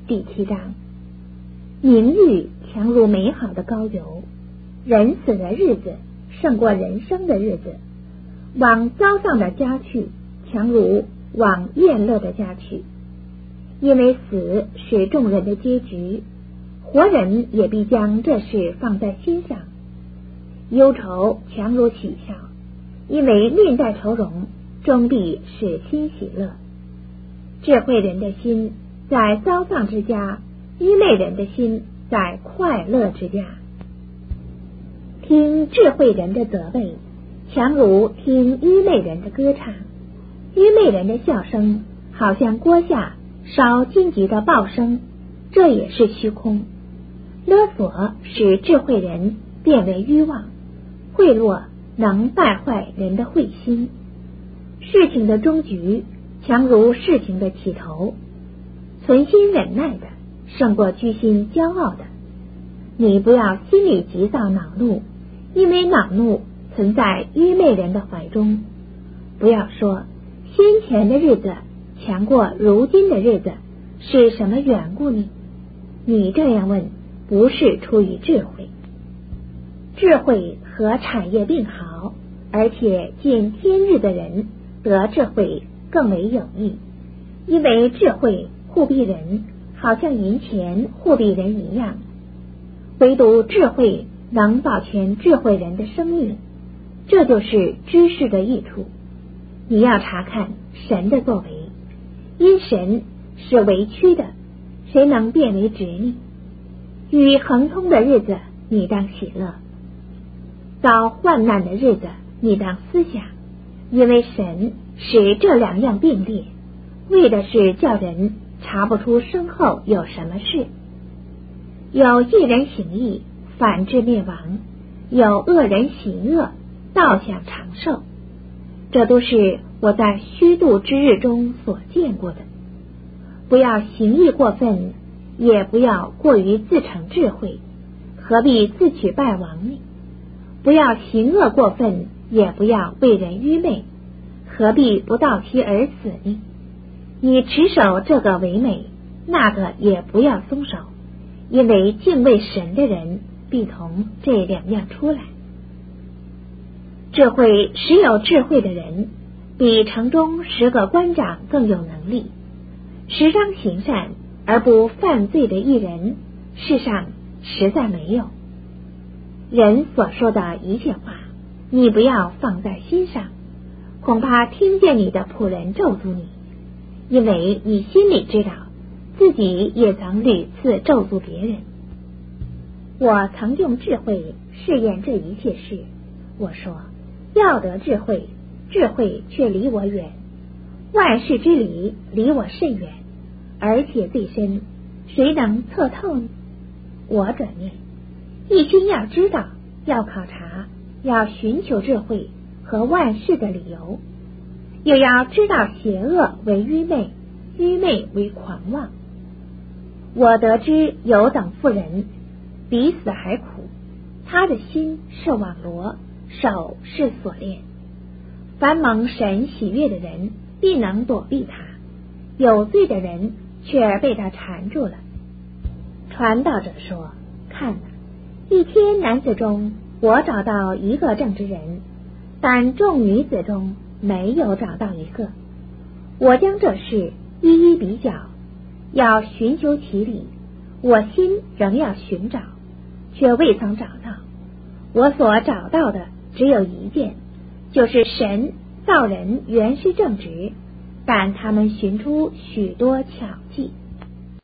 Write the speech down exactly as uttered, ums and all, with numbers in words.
第七章。名誉强如美好的膏油，人死的日子胜过人生的日子，往糟丧的家去，强如往宴乐的家去。因为死是众人的结局，活人也必将这事放在心上。忧愁强如喜笑，因为面带愁容，终必使心喜乐。智慧人的心在糟丧之家，愚昧人的心在快乐之家。听智慧人的责备，强如听愚昧人的歌唱。愚昧人的笑声好像锅下烧荆棘的爆声，这也是虚空。勒索使智慧人变为愚妄，贿赂能败坏人的慧心。事情的终局强如事情的起头，存心忍耐的胜过居心骄傲的。你不要心里急躁恼怒，因为恼怒存在愚昧人的怀中。不要说先前的日子强过如今的日子，是什么缘故呢？你这样问，不是出于智慧。智慧和产业并好，而且见天日的人得智慧更为有益，因为智慧护庇人，好像银钱护庇人一样。唯独智慧能保全智慧人的生命，这就是知识的益处。你要查看神的作为，因神是为曲的，谁能变为直呢？与亨通的日子你当喜乐，遭患难的日子你当思想，因为神使这两样并列，为的是叫人查不出身后有什么事。有一人行义，反致灭亡；有恶人行恶，倒享长寿。这都是我在虚度之日中所见过的。不要行义过分，也不要过于自逞智慧，何必自取败亡呢？不要行恶过分，也不要为人愚昧，何必不到期而死呢？你持守这个为美，那个也不要松手，因为敬畏神的人必从这两样出来。智慧使有智慧的人，比城中十个官长更有能力。时常行善而不犯罪的一人，世上实在没有。人所说的一切话，你不要放在心上，恐怕听见你的仆人咒诅你，因为你心里知道自己也曾屡次咒诅别人。我曾用智慧试验这一切事，我说要得智慧，智慧却离我远，万事之理离我甚远，而且最深，谁能测透呢？我转念，一心要知道，要考察，要寻求智慧和万事的理由，又要知道邪恶为愚昧，愚昧为狂妄。我得知有等妇人比死还苦，他的心是网罗，手是锁链。凡蒙神喜悦的人必能躲避他，有罪的人却被他缠住了。传道者说，看哪，一天男子中我找到一个正直人，但众女子中没有找到一个。我将这事一一比较，要寻求其理，我心仍要寻找，却未曾找到。我所找到的只有一件，就是神造人原是正直，但他们寻出许多巧计。